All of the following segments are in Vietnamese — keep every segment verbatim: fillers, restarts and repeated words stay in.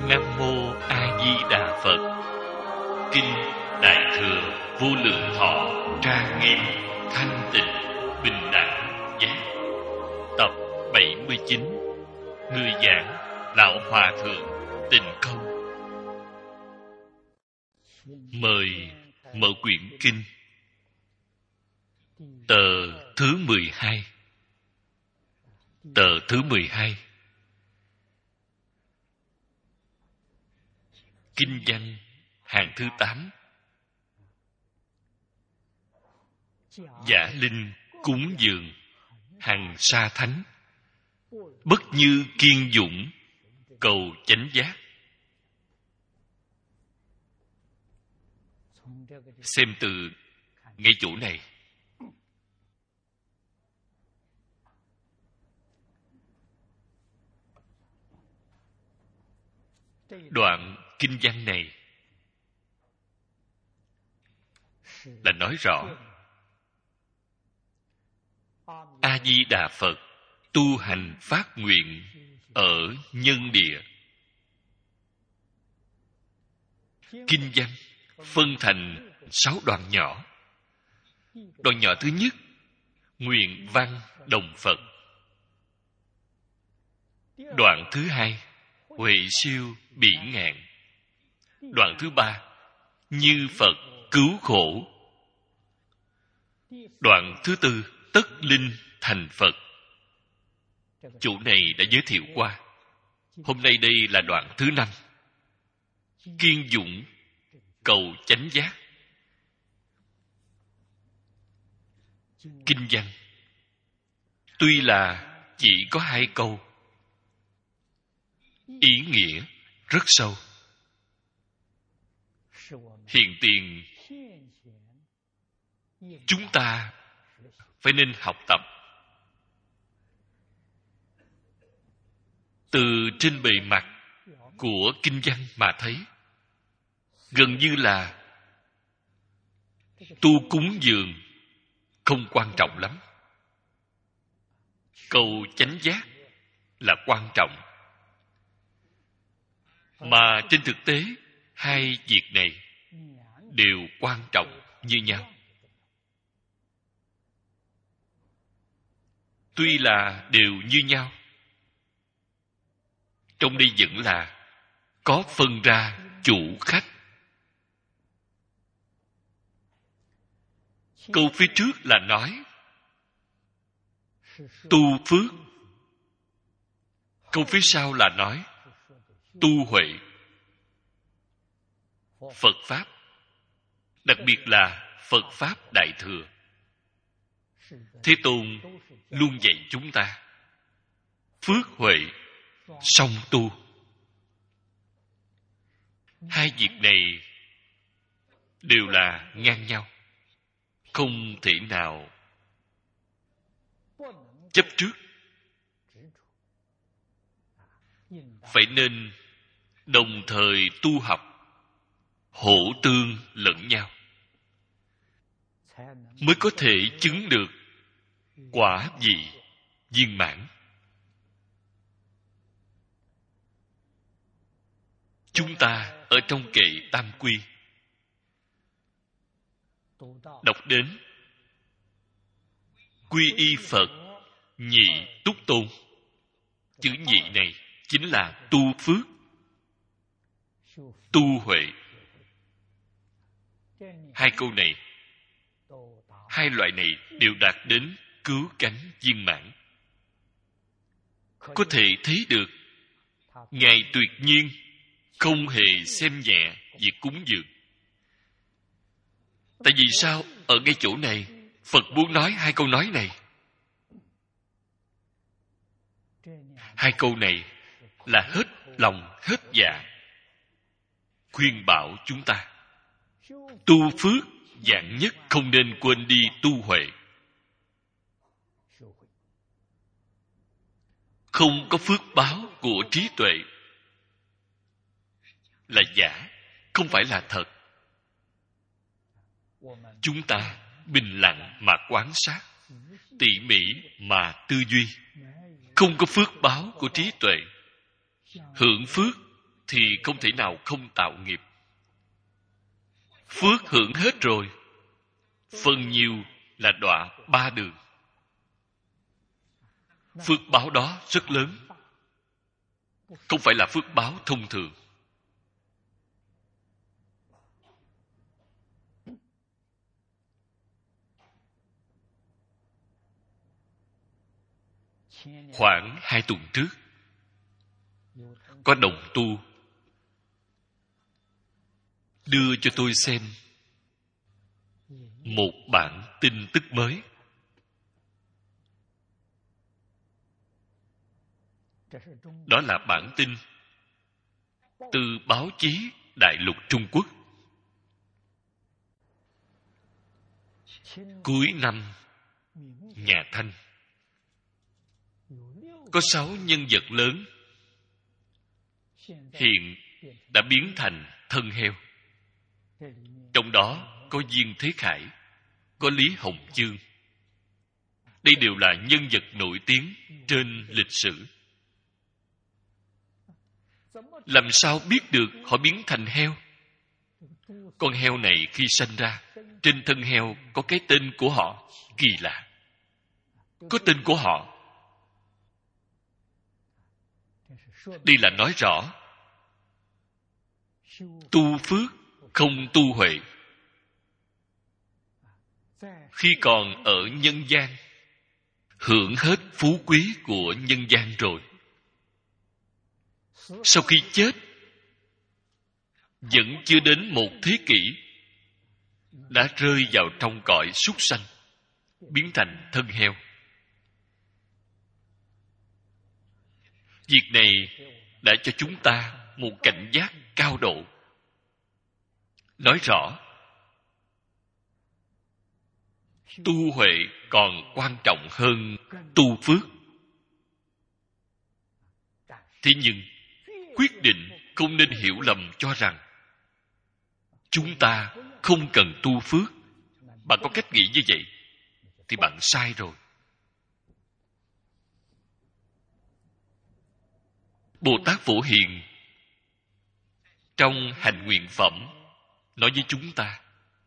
Nam Mô A Di Đà Phật. Kinh Đại Thừa Vô Lượng Thọ Trang Nghiêm Thanh Tịnh Bình Đẳng Giác. Tập bảy mươi chín. Người giảng Lão Hòa Thượng Tịnh Không. Mời mở quyển kinh. Tờ thứ mười hai. Tờ thứ mười hai. Kinh văn hàng thứ tám. Giả linh cúng dường hằng sa thánh, bất như kiên dũng cầu chánh giác. Xem từ ngay chỗ này. Đoạn kinh văn này là nói rõ A Di Đà Phật tu hành phát nguyện ở nhân địa. Kinh văn phân thành sáu đoạn nhỏ. Đoạn nhỏ thứ nhất, nguyện văn đồng Phật. Đoạn thứ hai, huệ siêu biển ngạn. Đoạn thứ ba, như Phật cứu khổ. Đoạn thứ tư, tất linh thành Phật. Chỗ này đã giới thiệu qua. Hôm nay đây là đoạn thứ năm, kiên dũng cầu chánh giác. Kinh văn tuy là chỉ có hai câu, ý nghĩa rất sâu. Hiện tiền chúng ta phải nên học tập. Từ trên bề mặt của kinh văn mà thấy, gần như là tu cúng dường không quan trọng lắm. Cầu chánh giác là quan trọng. Mà trên thực tế, hai việc này đều quan trọng như nhau. Tuy là đều như nhau, trong đây vẫn là có phân ra chủ khách. Câu phía trước là nói tu phước, câu phía sau là nói tu huệ. Phật Pháp, đặc biệt là Phật Pháp Đại Thừa, Thế Tôn luôn dạy chúng ta phước huệ song tu. Hai việc này đều là ngang nhau, không thể nào chấp trước. Phải nên đồng thời tu học, hỗ tương lẫn nhau, mới có thể chứng được quả vị viên mãn. Chúng ta ở trong kệ Tam Quy đọc đến quy y Phật nhị túc tôn. Chữ nhị này chính là tu phước, tu huệ. Hai câu này, hai loại này đều đạt đến cứu cánh viên mãn. Có thể thấy được Ngài tuyệt nhiên không hề xem nhẹ việc cúng dường. Tại vì sao ở ngay chỗ này Phật muốn nói hai câu nói này? Hai câu này là hết lòng hết dạ khuyên bảo chúng ta tu phước, dạng nhất không nên quên đi tu huệ. Không có phước báo của trí tuệ là giả, không phải là thật. Chúng ta bình lặng mà quan sát, tỉ mỉ mà tư duy, không có phước báo của trí tuệ, hưởng phước thì không thể nào không tạo nghiệp. Phước hưởng hết rồi, phần nhiều là đọa ba đường. Phước báo đó rất lớn, không phải là phước báo thông thường. Khoảng hai tuần trước, có đồng tu đưa cho tôi xem một bản tin tức mới. Đó là bản tin từ báo chí Đại lục Trung Quốc. Cuối năm nhà Thanh, có sáu nhân vật lớn hiện đã biến thành thân heo. Trong đó có Diên Thế Khải, có Lý Hồng Chương. Đây đều là nhân vật nổi tiếng trên lịch sử. Làm sao biết được họ biến thành heo? Con heo này khi sanh ra, trên thân heo có cái tên của họ. Kỳ lạ, có tên của họ. Đây là nói rõ tu phước không tu huệ. Khi còn ở nhân gian, hưởng hết phú quý của nhân gian rồi, sau khi chết, vẫn chưa đến một thế kỷ, đã rơi vào trong cõi súc sanh, biến thành thân heo. Việc này đã cho chúng ta một cảnh giác cao độ. Nói rõ, tu huệ còn quan trọng hơn tu phước. Thế nhưng, quyết định không nên hiểu lầm cho rằng chúng ta không cần tu phước. Bạn có cách nghĩ như vậy thì bạn sai rồi. Bồ Tát Phổ Hiền trong hành nguyện phẩm nói với chúng ta,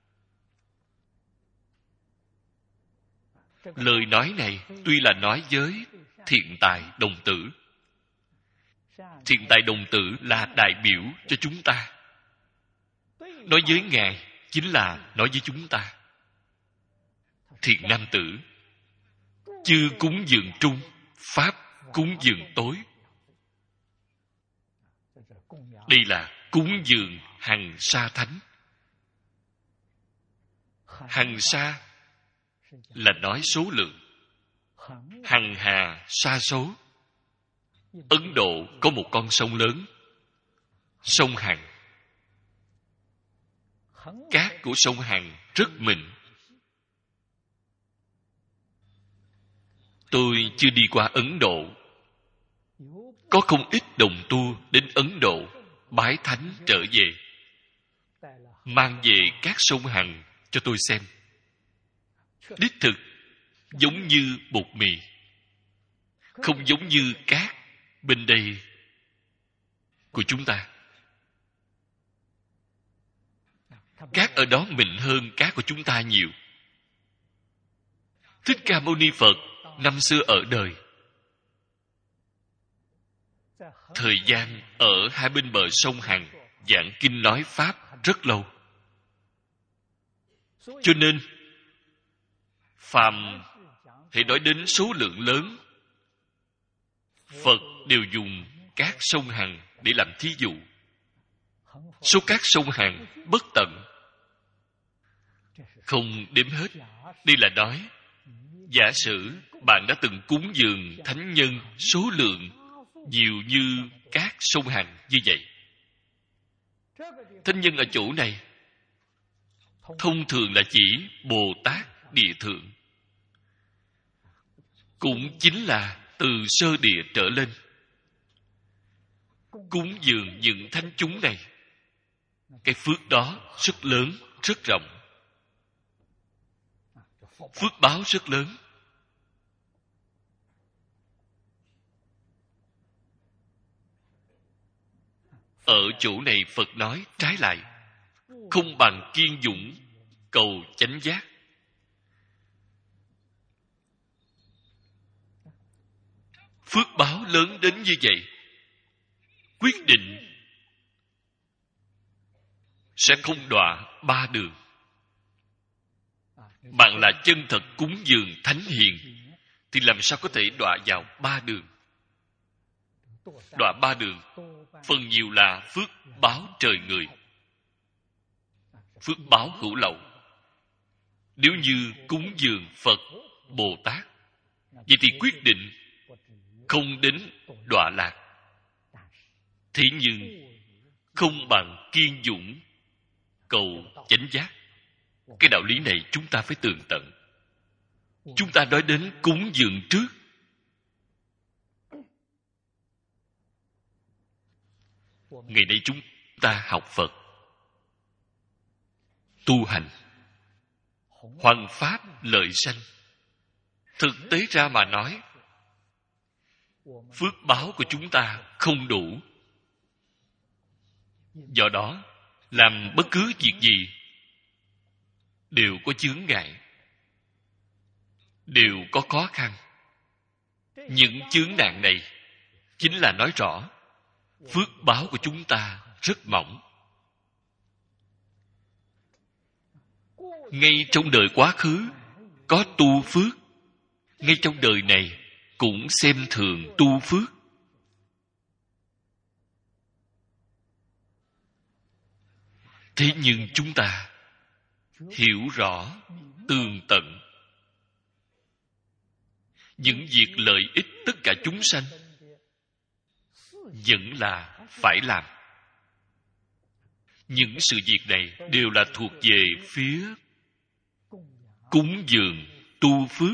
lời nói này tuy là nói với thiện tài đồng tử. Thiện tài đồng tử là đại biểu cho chúng ta. Nói với Ngài chính là nói với chúng ta. Thiện nam tử, chư cúng dường trung, pháp cúng dường tối. Đây là cúng dường hằng sa thánh. Hằng sa là nói số lượng, hằng hà sa số. Ấn Độ có một con sông lớn, sông Hằng. Cát của sông Hằng rất mịn. Tôi chưa đi qua Ấn Độ. Có không ít đồng tu đến Ấn Độ bái thánh trở về, mang về các sông Hằng cho tôi xem. Đích thực giống như bột mì, không giống như cát bên đây của chúng ta. Cát ở đó mịn hơn cát của chúng ta nhiều. Thích Ca Mâu Ni Phật năm xưa ở đời, thời gian ở hai bên bờ sông Hằng giảng kinh nói pháp rất lâu. Cho nên phàm hãy nói đến số lượng lớn, Phật đều dùng các sông Hằng để làm thí dụ. Số các sông Hằng bất tận, không đếm hết. Đây là nói, giả sử bạn đã từng cúng dường thánh nhân số lượng nhiều như các sông Hằng như vậy. Thánh nhân ở chỗ này thông thường là chỉ Bồ Tát Địa Thượng, cũng chính là từ sơ địa trở lên. Cúng dường những thánh chúng này, cái phước đó rất lớn, rất rộng. Phước báo rất lớn. Ở chỗ này Phật nói trái lại, không bằng kiên dũng cầu chánh giác. Phước báo lớn đến như vậy, quyết định sẽ không đọa ba đường. Bạn là chân thật cúng dường thánh hiền thì làm sao có thể đọa vào ba đường? Đọa ba đường phần nhiều là phước báo trời người, phước báo hữu lậu. Nếu như cúng dường Phật, Bồ Tát, vậy thì quyết định không đến đọa lạc. Thế nhưng không bằng kiên dũng cầu chánh giác. Cái đạo lý này chúng ta phải tường tận. Chúng ta nói đến cúng dường trước. Ngày nay chúng ta học Phật, tu hành, hoằng pháp lợi sanh. Thực tế ra mà nói, phước báo của chúng ta không đủ. Do đó, làm bất cứ việc gì đều có chướng ngại, đều có khó khăn. Những chướng nạn này chính là nói rõ phước báo của chúng ta rất mỏng. Ngay trong đời quá khứ có tu phước, ngay trong đời này cũng xem thường tu phước. Thế nhưng chúng ta hiểu rõ tường tận những việc lợi ích tất cả chúng sanh vẫn là phải làm. Những sự việc này đều là thuộc về phía cúng dường tu phước.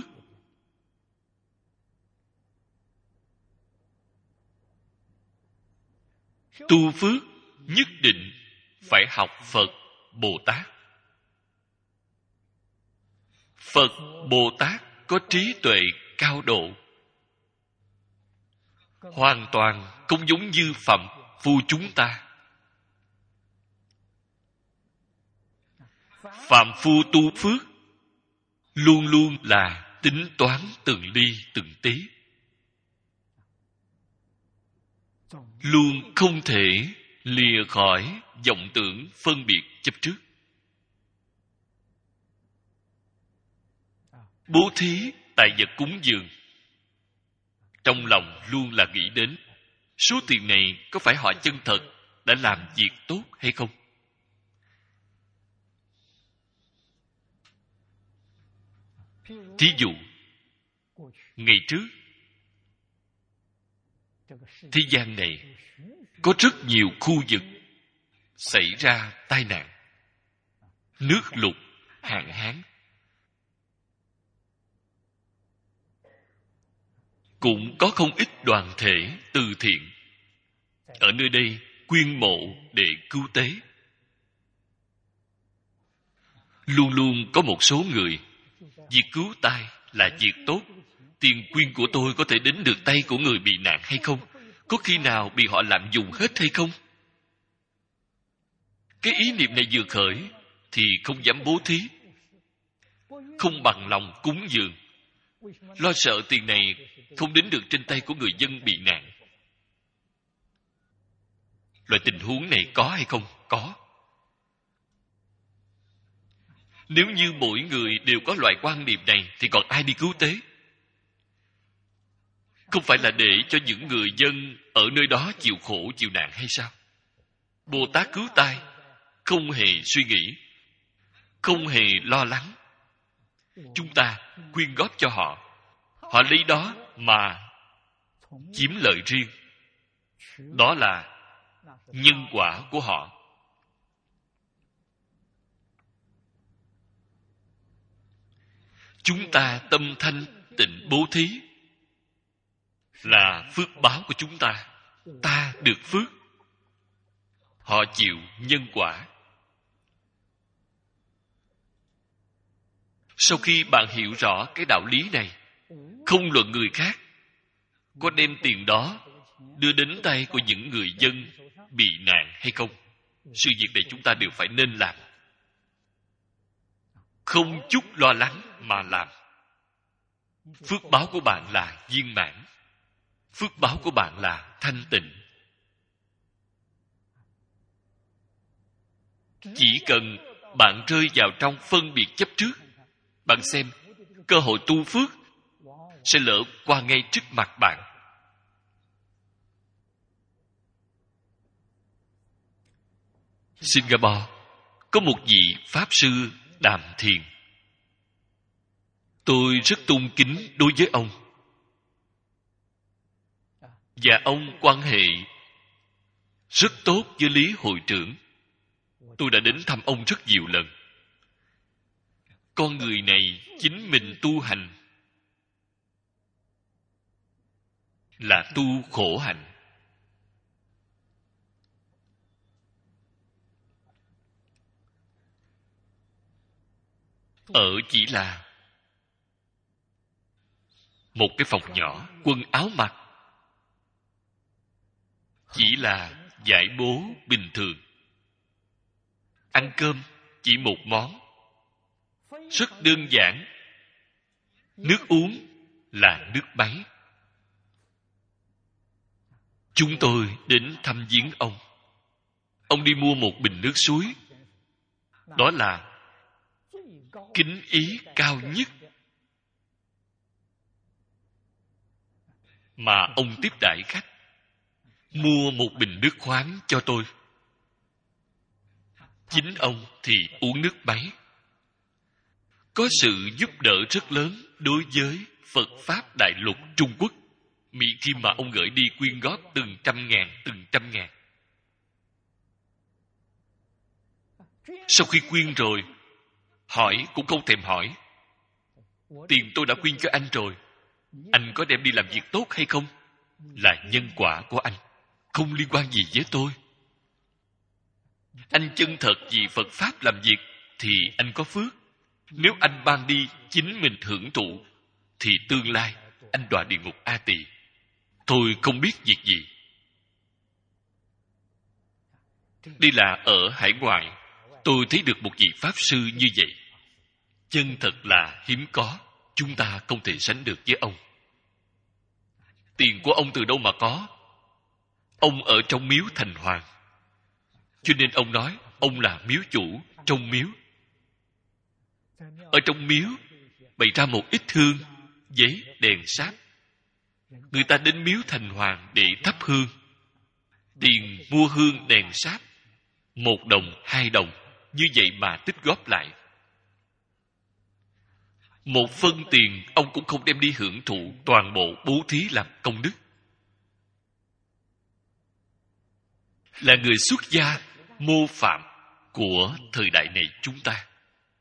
Tu phước nhất định phải học Phật, Bồ Tát. Phật, Bồ Tát có trí tuệ cao độ, hoàn toàn không giống như phàm phu chúng ta. Phàm phu tu phước luôn luôn là tính toán từng ly từng tí, luôn không thể lìa khỏi vọng tưởng phân biệt chấp trước. Bố thí tài vật cúng dường, trong lòng luôn là nghĩ đến số tiền này có phải họ chân thật đã làm việc tốt hay không. Thí dụ, ngày trước thế gian này có rất nhiều khu vực xảy ra tai nạn, nước lụt, hạn hán. Cũng có không ít đoàn thể từ thiện ở nơi đây quyên mộ để cứu tế. Luôn luôn có một số người, việc cứu tai là việc tốt, tiền quyên của tôi có thể đến được tay của người bị nạn hay không? Có khi nào bị họ lạm dụng hết hay không? Cái ý niệm này vừa khởi thì không dám bố thí, không bằng lòng cúng dường, lo sợ tiền này không đến được trên tay của người dân bị nạn. Loại tình huống này có hay không? Có. Nếu như mỗi người đều có loại quan niệm này thì còn ai đi cứu tế? Không phải là để cho những người dân ở nơi đó chịu khổ, chịu nạn hay sao? Bồ Tát cứu tai không hề suy nghĩ, không hề lo lắng. Chúng ta quyên góp cho họ, họ lấy đó mà chiếm lợi riêng. Đó là nhân quả của họ. Chúng ta tâm thanh tịnh bố thí là phước báo của chúng ta. Ta được phước, họ chịu nhân quả. Sau khi bạn hiểu rõ cái đạo lý này, không luận người khác có đem tiền đó đưa đến tay của những người dân bị nạn hay không. Sự việc này chúng ta đều phải nên làm. Không chút lo lắng mà làm. Phước báo của bạn là viên mãn. Phước báo của bạn là thanh tịnh. Chỉ cần bạn rơi vào trong phân biệt chấp trước, bạn xem, cơ hội tu phước sẽ lỡ qua ngay trước mặt bạn. Singapore có một vị Pháp Sư Đàm Thiền. Tôi rất tôn kính đối với ông. Và ông quan hệ rất tốt với Lý Hội trưởng. Tôi đã đến thăm ông rất nhiều lần. Con người này chính mình tu hành là tu khổ hạnh. Ở chỉ là một cái phòng nhỏ, quần áo mặc chỉ là vải bố bình thường. Ăn cơm chỉ một món, rất đơn giản. Nước uống là nước máy. Chúng tôi đến thăm viếng ông. Ông đi mua một bình nước suối. Đó là kính ý cao nhất mà ông tiếp đãi khách. Mua một bình nước khoáng cho tôi. Chính ông thì uống nước máy. Có sự giúp đỡ rất lớn đối với Phật Pháp Đại Lục Trung Quốc. Mỹ khi mà ông gửi đi quyên góp từng trăm ngàn, từng trăm ngàn. Sau khi quyên rồi, hỏi cũng không thèm hỏi. Tiền tôi đã quyên cho anh rồi, anh có đem đi làm việc tốt hay không? Là nhân quả của anh, không liên quan gì với tôi. Anh chân thật vì Phật Pháp làm việc thì anh có phước. Nếu anh mang đi chính mình hưởng thụ thì tương lai anh đọa địa ngục A Tỳ. Tôi không biết việc gì. Đây là ở hải ngoại, tôi thấy được một vị Pháp Sư như vậy. Chân thật là hiếm có. Chúng ta không thể sánh được với ông. Tiền của ông từ đâu mà có? Ông ở trong miếu thành hoàng, cho nên ông nói ông là miếu chủ trong miếu. Ở trong miếu bày ra một ít hương, giấy, đèn sáp. Người ta đến miếu thành hoàng để thắp hương. Tiền mua hương đèn sáp một đồng, hai đồng, như vậy mà tích góp lại. Một phân tiền ông cũng không đem đi hưởng thụ, toàn bộ bố thí làm công đức. Là người xuất gia mô phạm của thời đại này chúng ta.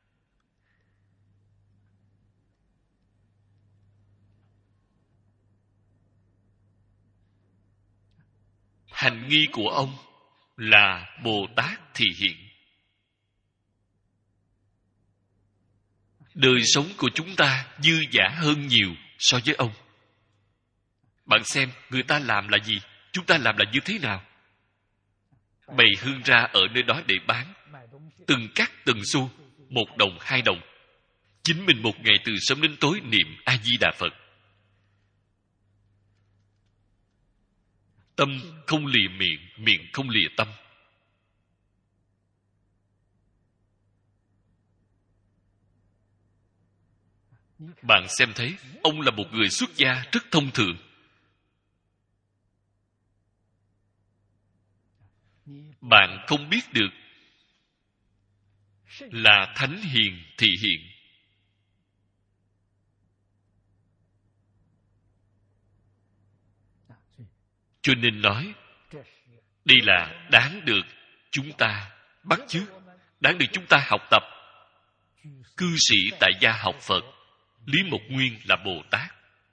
Hành nghi của ông là Bồ Tát thị hiện. Đời sống của chúng ta dư dả hơn nhiều so với ông. Bạn xem người ta làm là gì, chúng ta làm là như thế nào. Bày hương ra ở nơi đó để bán, từng cắt từng xu, một đồng, hai đồng. Chính mình một ngày từ sớm đến tối niệm A Di Đà Phật. Tâm không lìa miệng, miệng không lìa tâm. Bạn xem thấy ông là một người xuất gia rất thông thường. Bạn không biết được là thánh hiền thị hiện. Cho nên nói đây là đáng được chúng ta bắt chước, đáng được chúng ta học tập. Cư sĩ tại gia học Phật, Lý Mộc Nguyên là Bồ Tát.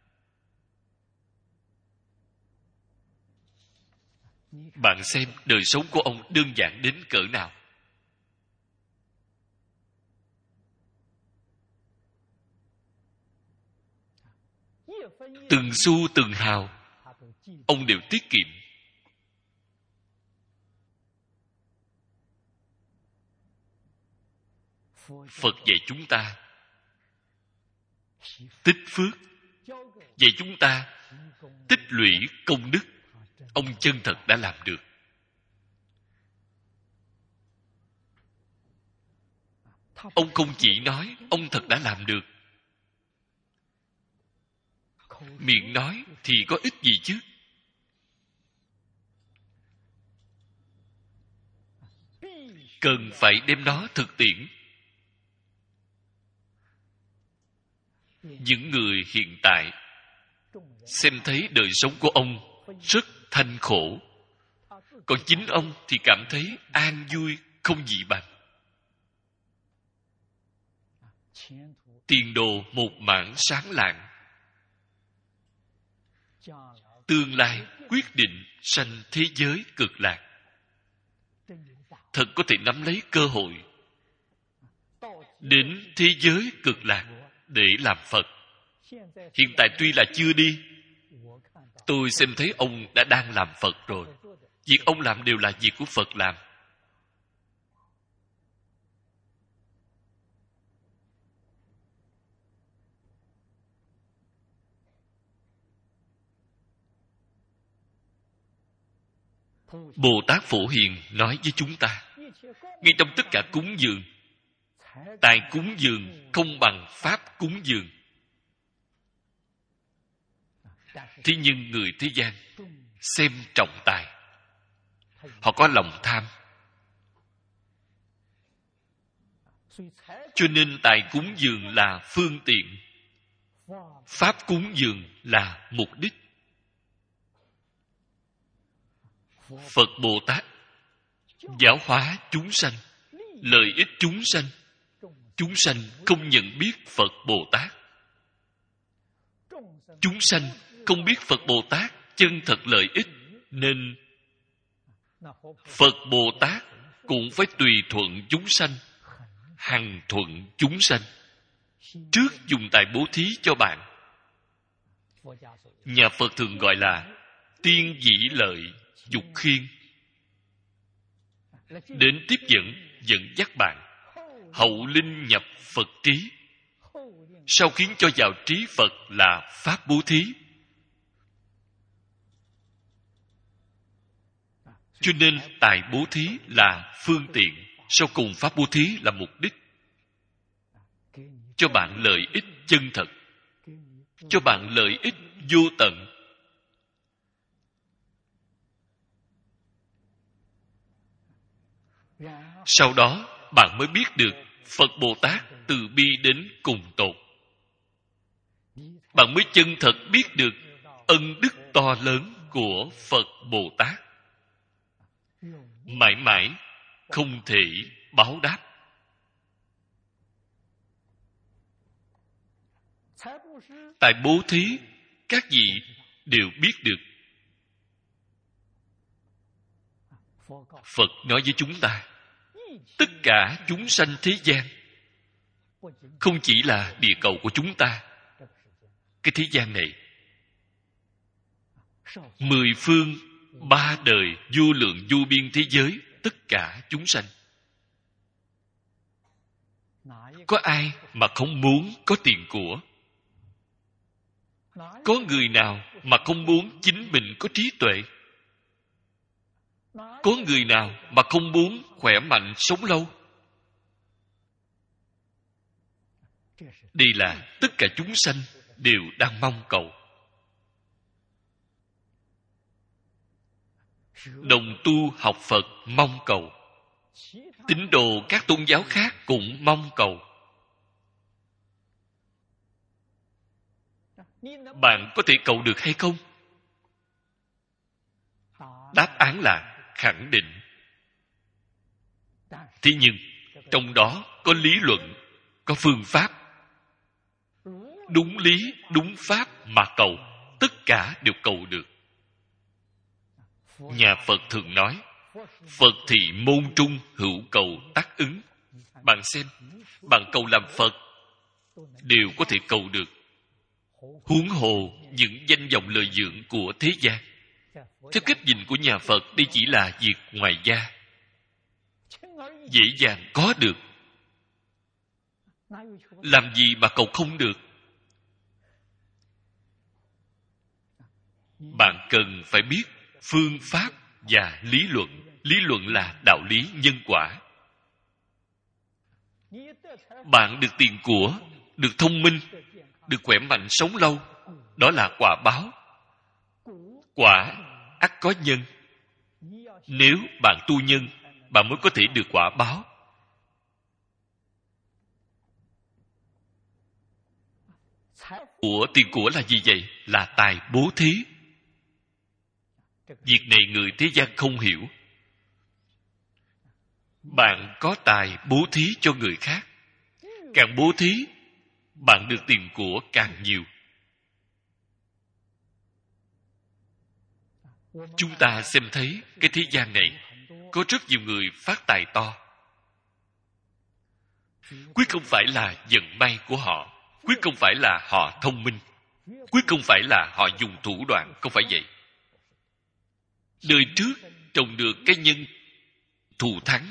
Bạn xem đời sống của ông đơn giản đến cỡ nào. Từng xu từng hào ông đều tiết kiệm. Phật dạy chúng ta tích phước, dạy chúng ta tích lũy công đức. Ông chân thật đã làm được. Ông không chỉ nói, ông thật đã làm được. Miệng nói thì có ích gì chứ? Cần phải đem nó thực tiễn. Những người hiện tại xem thấy đời sống của ông rất thanh khổ, còn chính ông thì cảm thấy an vui không gì bằng. Tiền đồ một mảng sáng lạng, tương lai quyết định sanh thế giới cực lạc. Thật có thể nắm lấy cơ hội đến thế giới cực lạc để làm Phật. Hiện tại tuy là chưa đi, tôi xem thấy ông đã đang làm Phật rồi. Việc ông làm đều là việc của Phật làm. Bồ Tát Phổ Hiền nói với chúng ta, ngay trong tất cả cúng dường, tài cúng dường không bằng pháp cúng dường. Thế nhưng người thế gian xem trọng tài, họ có lòng tham, cho nên tài cúng dường là phương tiện, pháp cúng dường là mục đích. Phật Bồ Tát giáo hóa chúng sanh, lợi ích chúng sanh. Chúng sanh không nhận biết Phật Bồ Tát. Chúng sanh không biết Phật Bồ Tát chân thật lợi ích, nên Phật Bồ Tát cũng phải tùy thuận chúng sanh, hằng thuận chúng sanh. Trước dùng tài bố thí cho bạn. Nhà Phật thường gọi là tiên dĩ lợi dục khiên. Đến tiếp dẫn, dẫn dắt bạn, hậu linh nhập Phật trí. Sau khiến cho vào trí Phật là pháp bố thí. Cho nên tài bố thí là phương tiện, sau cùng pháp bố thí là mục đích. Cho bạn lợi ích chân thật, cho bạn lợi ích vô tận. Sau đó bạn mới biết được Phật Bồ Tát từ bi đến cùng tột. Bạn mới chân thật biết được ân đức to lớn của Phật Bồ Tát, mãi mãi không thể báo đáp. Tại bố thí, các vị đều biết được. Phật nói với chúng ta, tất cả chúng sanh thế gian, không chỉ là địa cầu của chúng ta, cái thế gian này, mười phương ba đời vô lượng vô biên thế giới, tất cả chúng sanh, có ai mà không muốn có tiền của? Có người nào mà không muốn chính mình có trí tuệ? Có người nào mà không muốn khỏe mạnh sống lâu? Đây là tất cả chúng sanh đều đang mong cầu. Đồng tu học Phật mong cầu, tín đồ các tôn giáo khác cũng mong cầu. Bạn có thể cầu được hay không? Đáp án là khẳng định. Thế nhưng trong đó có lý luận, có phương pháp. Đúng lý, đúng pháp mà cầu, tất cả đều cầu được. Nhà Phật thường nói, Phật thì môn trung hữu cầu tác ứng. Bạn xem, bạn cầu làm Phật đều có thể cầu được, huống hồ những danh vọng lợi dưỡng của thế gian. Theo cách nhìn của nhà Phật, đây chỉ là việc ngoài da, dễ dàng có được. Làm gì mà cầu không được? Bạn cần phải biết phương pháp và lý luận. Lý luận là đạo lý nhân quả. Bạn được tiền của, được thông minh, được khỏe mạnh sống lâu, đó là quả báo. Quả ắt có nhân. Nếu bạn tu nhân, bạn mới có thể được quả báo. Của tiền của là gì vậy? Là tài bố thí. Việc này người thế gian không hiểu. Bạn có tài bố thí cho người khác, càng bố thí, bạn được tiền của càng nhiều. Chúng ta xem thấy cái thế gian này có rất nhiều người phát tài to. Quyết không phải là vận may của họ, quyết không phải là họ thông minh, quyết không phải là họ dùng thủ đoạn, không phải vậy. Đời trước trồng được cái nhân thù thắng.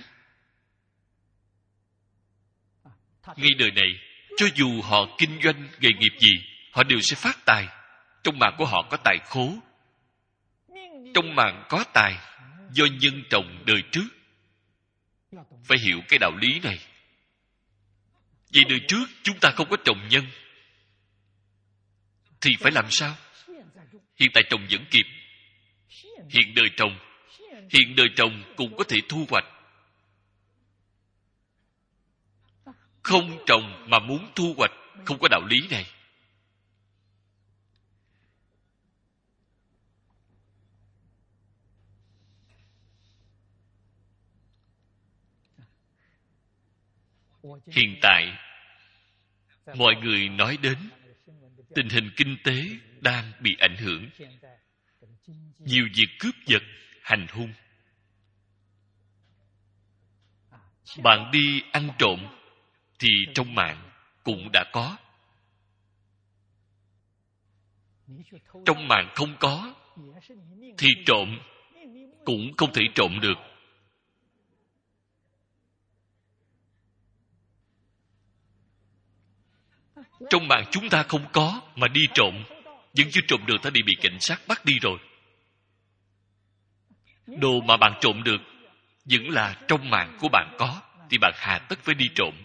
Ngay đời này, cho dù họ kinh doanh nghề nghiệp gì, họ đều sẽ phát tài. Trong mạng của họ có tài khố. Trong mạng có tài do nhân trồng đời trước. Phải hiểu cái đạo lý này. Vậy đời trước chúng ta không có trồng nhân thì phải làm sao? Hiện tại trồng vẫn kịp. Hiện đời trồng, hiện đời trồng cũng có thể thu hoạch. Không trồng mà muốn thu hoạch, không có đạo lý này. Hiện tại, mọi người nói đến tình hình kinh tế đang bị ảnh hưởng. Nhiều việc cướp giật, hành hung. Bạn đi ăn trộm thì trong mạng cũng đã có. Trong mạng không có thì trộm cũng không thể trộm được. Trong mạng chúng ta không có mà đi trộm, vẫn chưa trộm được, ta đi bị cảnh sát bắt đi rồi. Đồ mà bạn trộm được vẫn là trong mạng của bạn có, thì bạn hà tất phải đi trộm.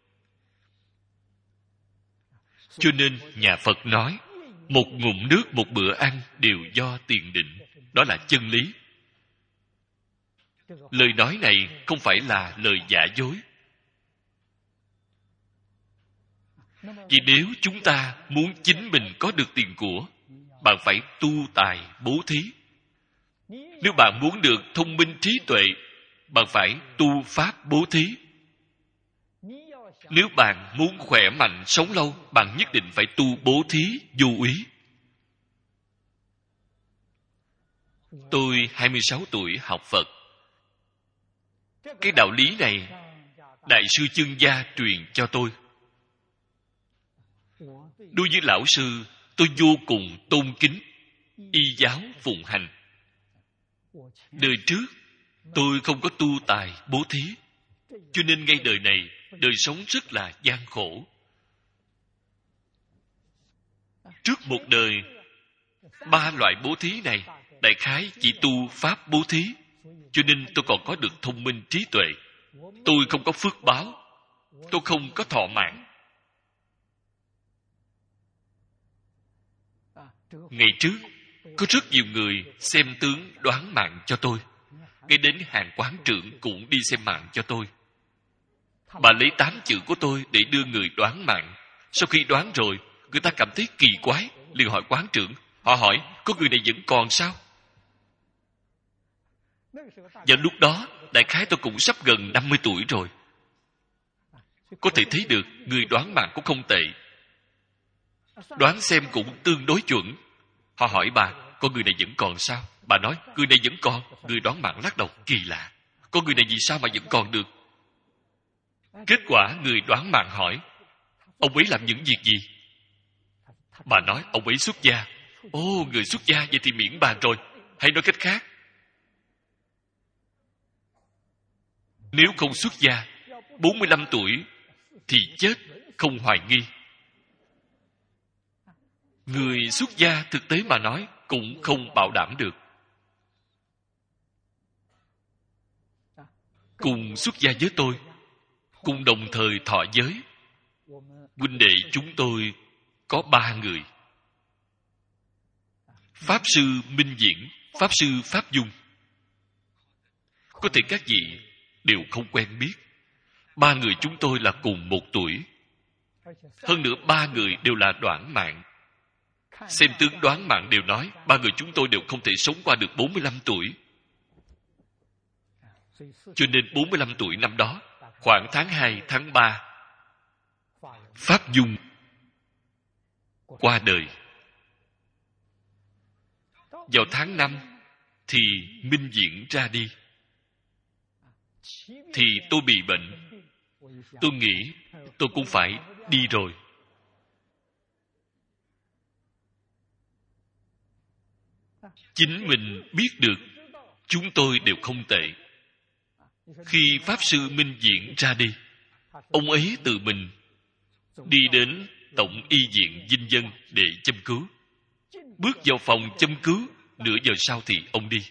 Cho nên nhà Phật nói, một ngụm nước, một bữa ăn đều do tiền định. Đó là chân lý. Lời nói này không phải là lời giả dối. Vì nếu chúng ta muốn chính mình có được tiền của, bạn phải tu tài bố thí. Nếu bạn muốn được thông minh trí tuệ, bạn phải tu pháp bố thí. Nếu bạn muốn khỏe mạnh sống lâu, bạn nhất định phải tu bố thí vô úy. Tôi hai mươi sáu tuổi học Phật. Cái đạo lý này Đại sư Chương Gia truyền cho tôi. Đối với lão sư, tôi vô cùng tôn kính, y giáo phụng hành. Đời trước, tôi không có tu tài bố thí, cho nên ngay đời này, đời sống rất là gian khổ. Trước một đời, ba loại bố thí này, đại khái chỉ tu pháp bố thí, cho nên tôi còn có được thông minh trí tuệ. Tôi không có phước báo, tôi không có thọ mạng. Ngày trước, có rất nhiều người xem tướng đoán mạng cho tôi. Ngay đến hàng quán trưởng cũng đi xem mạng cho tôi. Bà lấy tám chữ của tôi để đưa người đoán mạng. Sau khi đoán rồi, người ta cảm thấy kỳ quái, liền hỏi quán trưởng. Họ hỏi, có người này vẫn còn sao? Vào lúc đó, đại khái tôi cũng sắp gần năm mươi tuổi rồi. Có thể thấy được, người đoán mạng cũng không tệ. Đoán xem cũng tương đối chuẩn. Họ hỏi bà, có người này vẫn còn sao? Bà nói, người này vẫn còn. Người đoán mạng lắc đầu, kỳ lạ. Có người này vì sao mà vẫn còn được? Kết quả người đoán mạng hỏi, ông ấy làm những việc gì? Bà nói, ông ấy xuất gia. Ồ, người xuất gia, vậy thì miễn bàn rồi. Hay nói cách khác, nếu không xuất gia, bốn mươi lăm tuổi thì chết, không hoài nghi. Người xuất gia thực tế mà nói cũng không bảo đảm được. Cùng xuất gia với tôi, cùng đồng thời thọ giới, huynh đệ chúng tôi có ba người. Pháp sư Minh Diễn, Pháp sư Pháp Dung. Có thể các vị đều không quen biết. Ba người chúng tôi là cùng một tuổi. Hơn nữa ba người đều là đoản mạng. Xem tướng đoán mạng đều nói ba người chúng tôi đều không thể sống qua được bốn mươi lăm tuổi. Cho nên bốn mươi lăm tuổi năm đó, khoảng tháng hai, tháng ba, Pháp Dung qua đời. Vào tháng năm thì Minh Diễn ra đi. Thì tôi bị bệnh. Tôi nghĩ tôi cũng phải đi rồi. Chính mình biết được chúng tôi đều không tệ. Khi Pháp sư Minh Diễn ra đi, ông ấy tự mình đi đến Tổng y viện Vinh Dân để châm cứu. Bước vào phòng châm cứu, nửa giờ sau thì ông đi.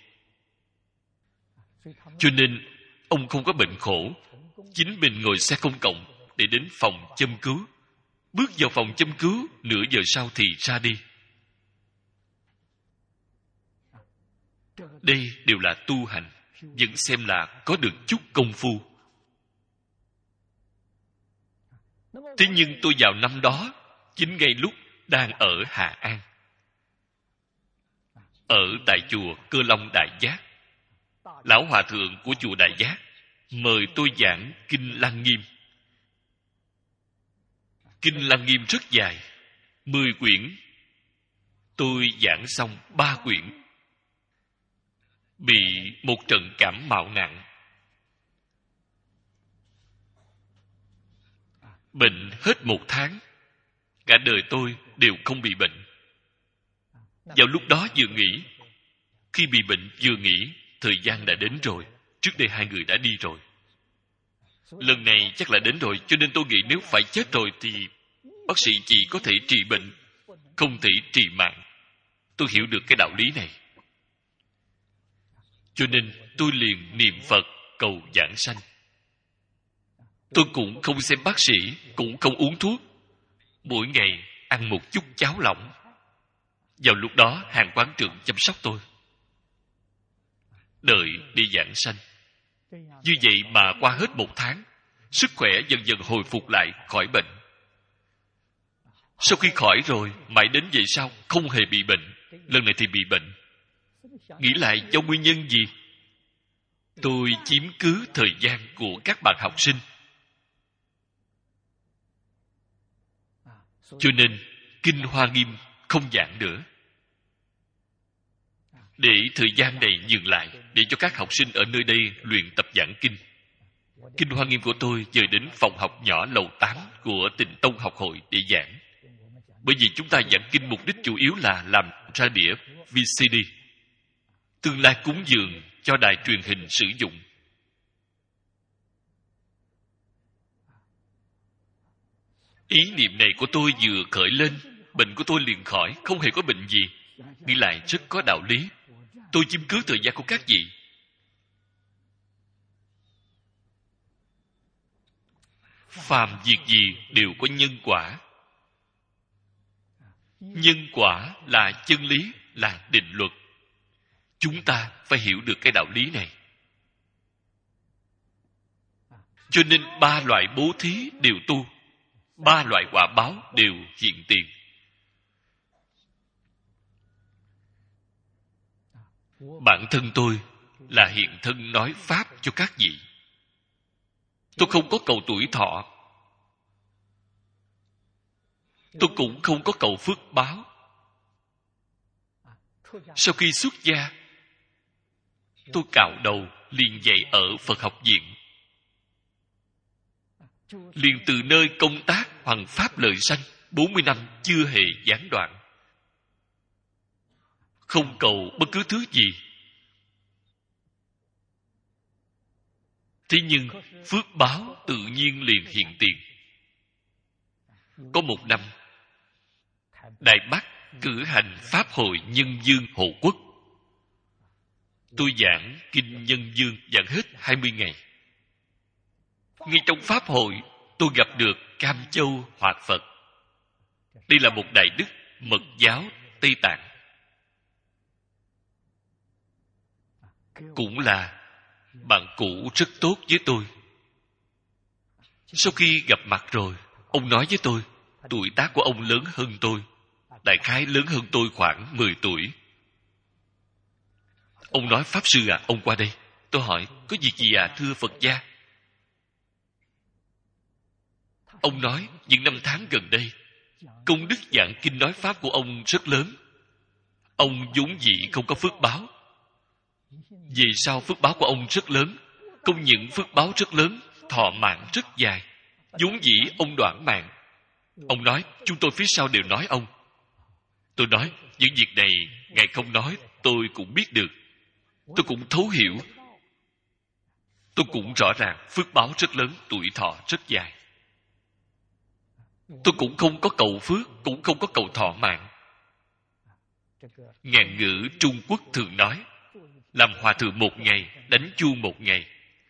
Cho nên ông không có bệnh khổ. Chính mình ngồi xe công cộng để đến phòng châm cứu. Bước vào phòng châm cứu, nửa giờ sau thì ra đi. Đây đều là tu hành, vẫn xem là có được chút công phu. Thế nhưng tôi vào năm đó, chính ngay lúc đang ở Hà An, ở tại chùa Cơ Long Đại Giác. Lão Hòa Thượng của chùa Đại Giác mời tôi giảng Kinh Lăng Nghiêm. Kinh Lăng Nghiêm rất dài, mười quyển. Tôi giảng xong ba quyển. Bị một trận cảm mạo nặng. Bệnh hết một tháng. Cả đời tôi đều không bị bệnh. Vào lúc đó vừa nghĩ, khi bị bệnh vừa nghĩ, thời gian đã đến rồi. Trước đây hai người đã đi rồi. Lần này chắc là đến rồi, cho nên tôi nghĩ nếu phải chết rồi thì bác sĩ chỉ có thể trị bệnh, không thể trị mạng. Tôi hiểu được cái đạo lý này. Cho nên tôi liền niệm Phật cầu giảng sanh. Tôi cũng không xem bác sĩ, cũng không uống thuốc. Mỗi ngày ăn một chút cháo lỏng. Vào lúc đó hàng quán trưởng chăm sóc tôi. Đợi đi giảng sanh. Như vậy mà qua hết một tháng, sức khỏe dần dần hồi phục lại, khỏi bệnh. Sau khi khỏi rồi, mãi đến vậy sau không hề bị bệnh. Lần này thì bị bệnh. Nghĩ lại do nguyên nhân gì? Tôi chiếm cứ thời gian của các bạn học sinh. Cho nên Kinh Hoa Nghiêm không giảng nữa. Để thời gian này dừng lại, để cho các học sinh ở nơi đây luyện tập giảng kinh. Kinh Hoa Nghiêm của tôi dời đến phòng học nhỏ lầu tám của Tịnh Tông học hội để giảng. Bởi vì chúng ta giảng kinh mục đích chủ yếu là làm ra đĩa vê xê đê. Tương lai cúng dường cho đài truyền hình sử dụng. Ý niệm này của tôi vừa khởi lên, bệnh của tôi liền khỏi, không hề có bệnh gì. Nghĩ lại rất có đạo lý. Tôi chiếm cứ thời gian của các vị. Phàm việc gì đều có nhân quả. Nhân quả là chân lý, là định luật. Chúng ta phải hiểu được cái đạo lý này. Cho nên ba loại bố thí đều tu, ba loại quả báo đều hiện tiền. Bản thân tôi là hiện thân nói pháp cho các vị. Tôi không có cầu tuổi thọ. Tôi cũng không có cầu phước báo. Sau khi xuất gia, tôi cạo đầu liền dạy ở Phật học viện. Liền từ nơi công tác hoằng pháp lợi sanh, bốn mươi năm chưa hề gián đoạn. Không cầu bất cứ thứ gì. Thế nhưng phước báo tự nhiên liền hiện tiền. Có một năm, Đài Bắc cử hành Pháp hội Nhân Dương hộ quốc. Tôi giảng Kinh Nhân Dương giảng hết hai mươi ngày. Ngay trong Pháp hội, tôi gặp được Cam Châu Hoạt Phật. Đây là một đại đức Mật giáo Tây Tạng. Cũng là bạn cũ rất tốt với tôi. Sau khi gặp mặt rồi, ông nói với tôi, tuổi tác của ông lớn hơn tôi, đại khái lớn hơn tôi khoảng mười tuổi. Ông nói, Pháp Sư à, ông qua đây. Tôi hỏi, có việc gì à, thưa Phật gia? Ông nói, những năm tháng gần đây, công đức giảng kinh nói Pháp của ông rất lớn. Ông vốn dĩ không có phước báo. Về sau phước báo của ông rất lớn. Không những phước báo rất lớn, thọ mạng rất dài. Vốn dĩ ông đoạn mạng. Ông nói, chúng tôi phía sau đều nói ông. Tôi nói, những việc này Ngài không nói, tôi cũng biết được. Tôi cũng thấu hiểu. Tôi cũng rõ ràng phước báo rất lớn, tuổi thọ rất dài. Tôi cũng không có cầu phước, cũng không có cầu thọ mạng. Ngạn ngữ Trung Quốc thường nói, làm hòa thượng một ngày, đánh chuông một ngày.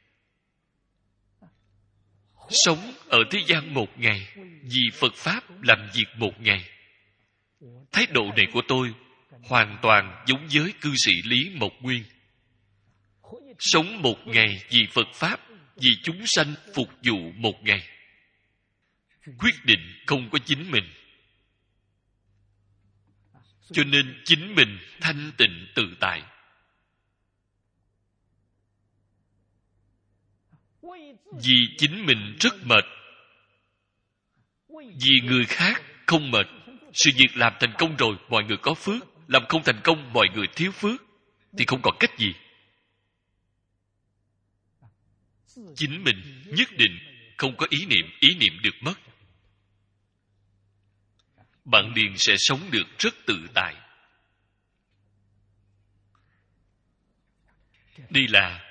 Sống ở thế gian một ngày, vì Phật Pháp làm việc một ngày. Thái độ này của tôi hoàn toàn giống với cư sĩ Lý Mộc Nguyên. Sống một ngày vì Phật Pháp, vì chúng sanh phục vụ một ngày. Quyết định không có chính mình. Cho nên chính mình thanh tịnh tự tại. Vì chính mình rất mệt. Vì người khác không mệt. Sự việc làm thành công rồi, mọi người có phước. Làm không thành công, mọi người thiếu phước. Thì không còn cách gì. Chính mình nhất định không có ý niệm, ý niệm được mất. Bạn liền sẽ sống được rất tự tại. Đây là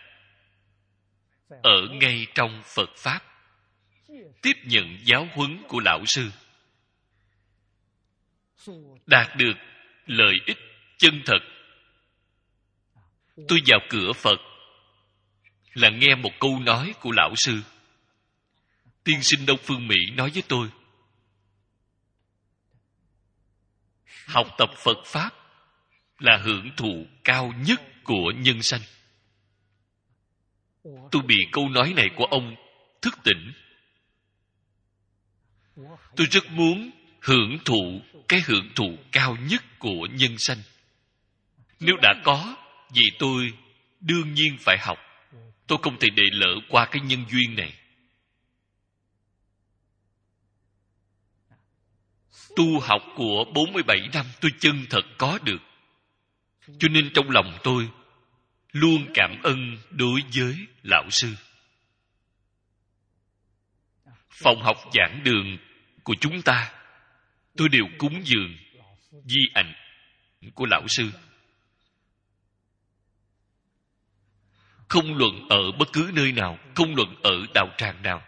ở ngay trong Phật Pháp, tiếp nhận giáo huấn của Lão Sư, đạt được lợi ích chân thật. Tôi vào cửa Phật là nghe một câu nói của Lão Sư. Tiên sinh Đông Phương Mỹ nói với tôi, học tập Phật Pháp là hưởng thụ cao nhất của nhân sanh. Tôi bị câu nói này của ông thức tỉnh. Tôi rất muốn hưởng thụ cái hưởng thụ cao nhất của nhân sanh. Nếu đã có, vậy tôi đương nhiên phải học. Tôi không thể để lỡ qua cái nhân duyên này. Tu học của bốn mươi bảy năm tôi chân thật có được. Cho nên trong lòng tôi luôn cảm ơn đối với Lão Sư. Phòng học giảng đường của chúng ta, tôi đều cúng dường di ảnh của Lão Sư. Không luận ở bất cứ nơi nào, không luận ở đạo tràng nào,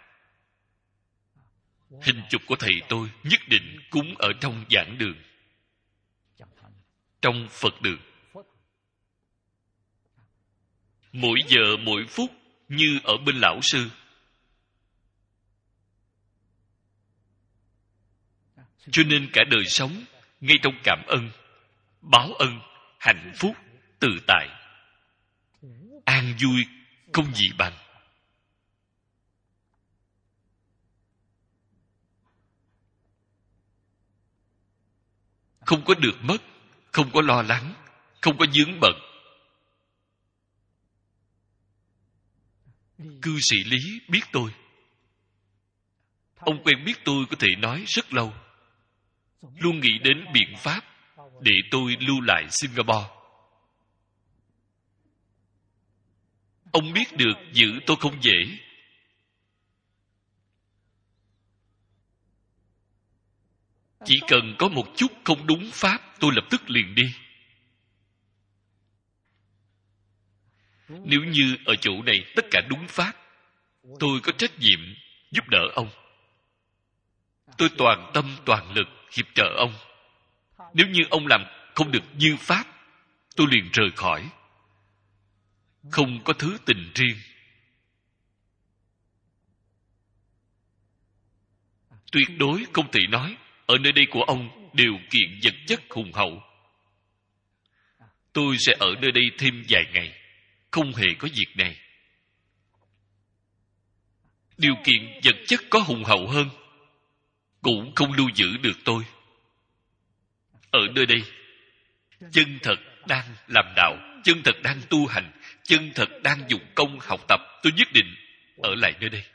hình chụp của thầy tôi nhất định cúng ở trong giảng đường, trong Phật đường. Mỗi giờ mỗi phút như ở bên Lão Sư. Cho nên cả đời sống ngay trong cảm ơn, báo ân, hạnh phúc, tự tại, an vui không gì bằng. Không có được mất, không có lo lắng, không có vướng bận. Cư sĩ Lý biết tôi. Ông quen biết tôi có thể nói rất lâu. Luôn nghĩ đến biện pháp để tôi lưu lại Singapore. Ông biết được giữ tôi không dễ. Chỉ cần có một chút không đúng pháp, tôi lập tức liền đi. Nếu như ở chỗ này tất cả đúng pháp, tôi có trách nhiệm giúp đỡ ông. tôi toàn tâm toàn lực hiệp trợ ông. Nếu như ông làm không được như pháp, tôi liền rời khỏi. Không có thứ tình riêng. Tuyệt đối không thể nói ở nơi đây của ông điều kiện vật chất hùng hậu. Tôi sẽ ở nơi đây thêm vài ngày, không hề có việc này. Điều kiện vật chất có hùng hậu hơn cũng không lưu giữ được tôi. Ở nơi đây, chân thật đang làm đạo, chân thật đang tu hành, chân thật đang dụng công học tập, tôi nhất định ở lại nơi đây.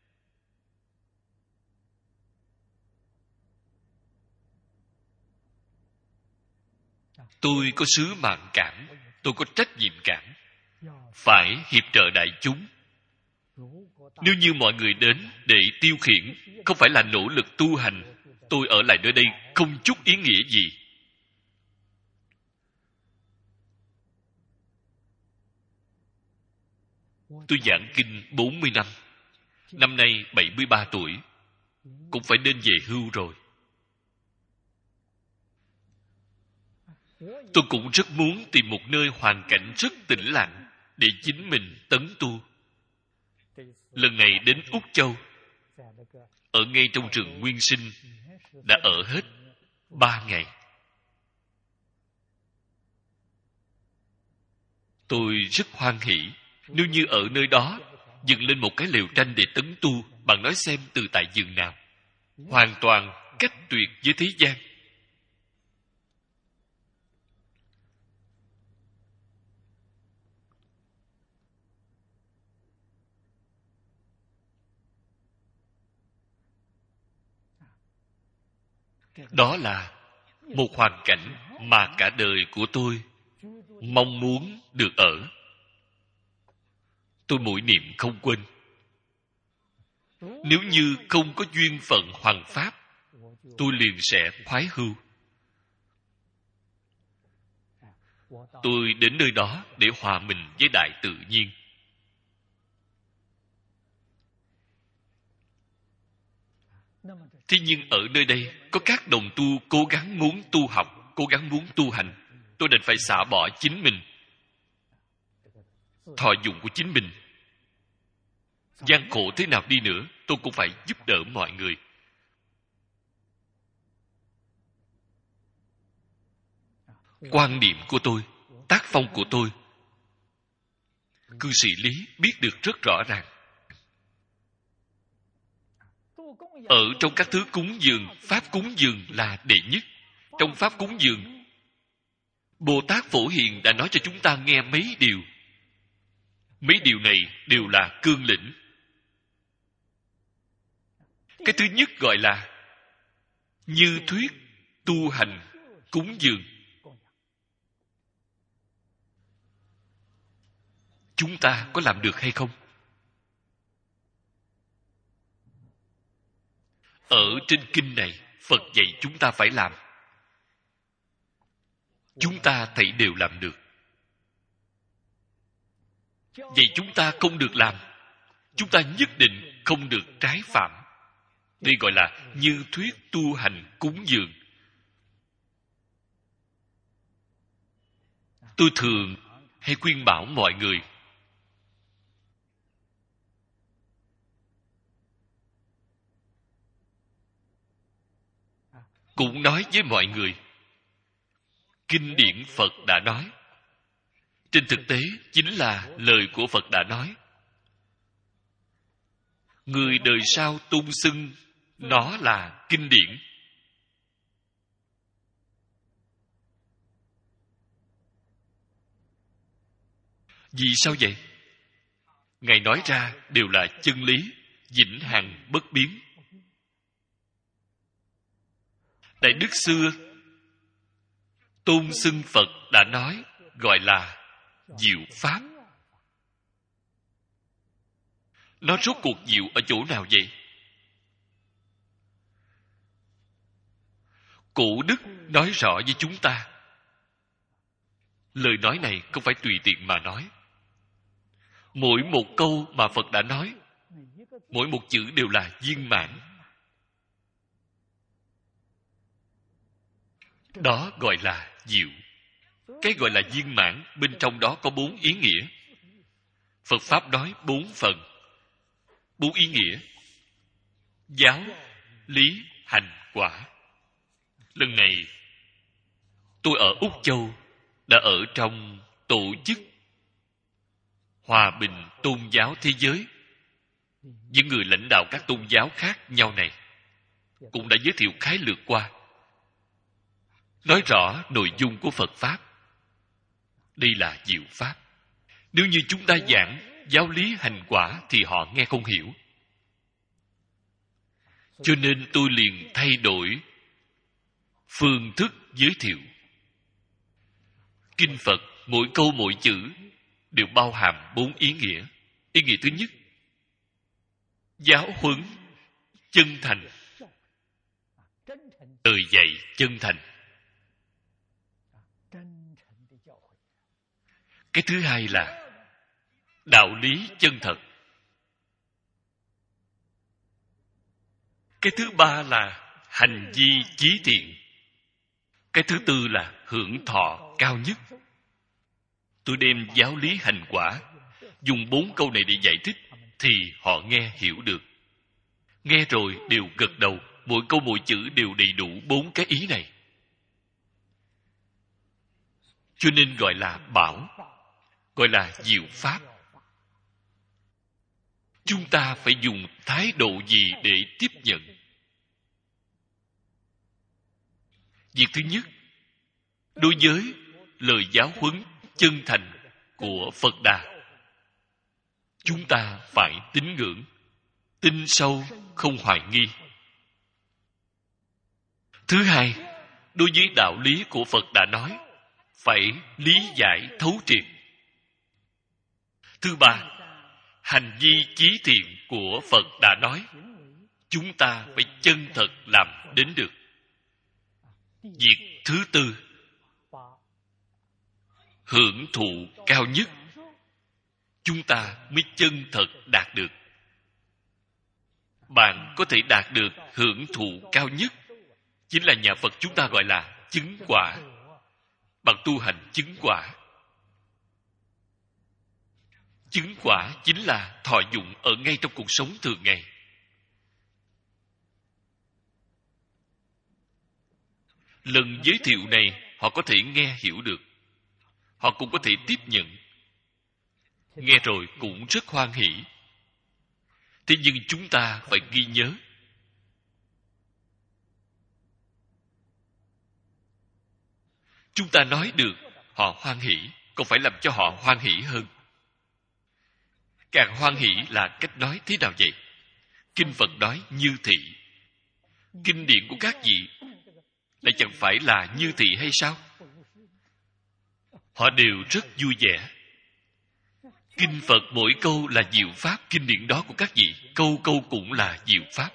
Tôi có sứ mạng cảm, tôi có trách nhiệm cảm, phải hiệp trợ đại chúng. Nếu như mọi người đến để tiêu khiển, không phải là nỗ lực tu hành, tôi ở lại nơi đây không chút ý nghĩa gì. Tôi giảng kinh bốn mươi năm, năm nay bảy mươi ba tuổi, cũng phải nên về hưu rồi. Tôi cũng rất muốn tìm một nơi hoàn cảnh rất tĩnh lặng để chính mình tấn tu. Lần này đến Úc Châu, ở ngay trong rừng Nguyên Sinh, đã ở hết ba ngày. Tôi rất hoan hỷ. Nếu như ở nơi đó dựng lên một cái lều tranh để tấn tu, bạn nói xem từ tại giường nào? Hoàn toàn cách tuyệt với thế gian. Đó là một hoàn cảnh mà cả đời của tôi mong muốn được ở. Tôi mỗi niệm không quên. Nếu như không có duyên phận hoằng pháp, tôi liền sẽ thoái hưu. Tôi đến nơi đó để hòa mình với đại tự nhiên. Thế nhưng ở nơi đây có các đồng tu cố gắng muốn tu học, cố gắng muốn tu hành. Tôi đành phải xả bỏ chính mình, thọ dụng của chính mình. Gian khổ thế nào đi nữa, tôi cũng phải giúp đỡ mọi người. Quan niệm của tôi, tác phong của tôi, cư sĩ lý biết được rất rõ ràng. Ở trong các thứ cúng dường, pháp cúng dường là đệ nhất. Trong pháp cúng dường, Bồ Tát Phổ Hiền đã nói cho chúng ta nghe mấy điều. Mấy điều này đều là cương lĩnh. Cái thứ nhất gọi là như thuyết tu hành cúng dường. Chúng ta có làm được hay không? Ở trên kinh này, Phật dạy chúng ta phải làm. Chúng ta thấy đều làm được. Vậy chúng ta không được làm, chúng ta nhất định không được trái phạm. Đây gọi là như thuyết tu hành cúng dường. Tôi thường hay khuyên bảo mọi người, cũng nói với mọi người, kinh điển Phật đã nói. Trên thực tế chính là lời của Phật đã nói. Người đời sau tôn xưng nó là kinh điển. Vì sao vậy? Ngài nói ra đều là chân lý, vĩnh hằng bất biến. Đại Đức xưa tôn xưng Phật đã nói, gọi là diệu pháp. Nó rốt cuộc diệu ở chỗ nào vậy? Cổ đức nói rõ với chúng ta. Lời nói này không phải tùy tiện mà nói. Mỗi một câu mà Phật đã nói, mỗi một chữ đều là viên mãn. Đó gọi là diệu. Cái gọi là viên mãn, bên trong đó có bốn ý nghĩa. Phật Pháp nói bốn phần, bốn ý nghĩa: giáo, lý, hành, quả. Lần này, tôi ở Úc Châu đã ở trong tổ chức Hòa bình tôn giáo thế giới. Những người lãnh đạo các tôn giáo khác nhau này cũng đã giới thiệu khái lược qua, nói rõ nội dung của Phật Pháp. Đây là diệu Pháp. Nếu như chúng ta giảng giáo lý hành quả thì họ nghe không hiểu. Cho nên tôi liền thay đổi phương thức giới thiệu. Kinh Phật mỗi câu mỗi chữ đều bao hàm bốn ý nghĩa. Ý nghĩa thứ nhất, giáo huấn chân thành, lời dạy chân thành. Cái thứ hai là đạo lý chân thật. Cái thứ ba là hành vi chí thiện. Cái thứ tư là hưởng thọ cao nhất. Tôi đem giáo lý hành quả dùng bốn câu này để giải thích thì họ nghe hiểu được. Nghe rồi đều gật đầu, mỗi câu mỗi chữ đều đầy đủ bốn cái ý này. Cho nên gọi là bảo, gọi là diệu Pháp. Chúng ta phải dùng thái độ gì để tiếp nhận? Việc thứ nhất, đối với lời giáo huấn chân thành của Phật Đà, chúng ta phải tín ngưỡng, tin sâu, không hoài nghi. Thứ hai, đối với đạo lý của Phật Đà nói, phải lý giải thấu triệt. Thứ ba, hành vi chí thiện của Phật Đà nói, chúng ta phải chân thật làm đến được. Việc thứ tư, hưởng thụ cao nhất, chúng ta mới chân thật đạt được. Bạn có thể đạt được hưởng thụ cao nhất, chính là nhà Phật chúng ta gọi là chứng quả. Bạn tu hành chứng quả. Chứng quả chính là thọ dụng ở ngay trong cuộc sống thường ngày. Lần giới thiệu này họ có thể nghe hiểu được, họ cũng có thể tiếp nhận. Nghe rồi cũng rất hoan hỷ. Thế nhưng chúng ta phải ghi nhớ, chúng ta nói được họ hoan hỷ, còn phải làm cho họ hoan hỷ hơn. Càng hoan hỷ là cách nói thế nào vậy? Kinh Phật nói như thị. Kinh điển của các vị lại chẳng phải là như thị hay sao? Họ đều rất vui vẻ. Kinh Phật mỗi câu là diệu Pháp. Kinh điển đó của các vị câu câu cũng là diệu Pháp.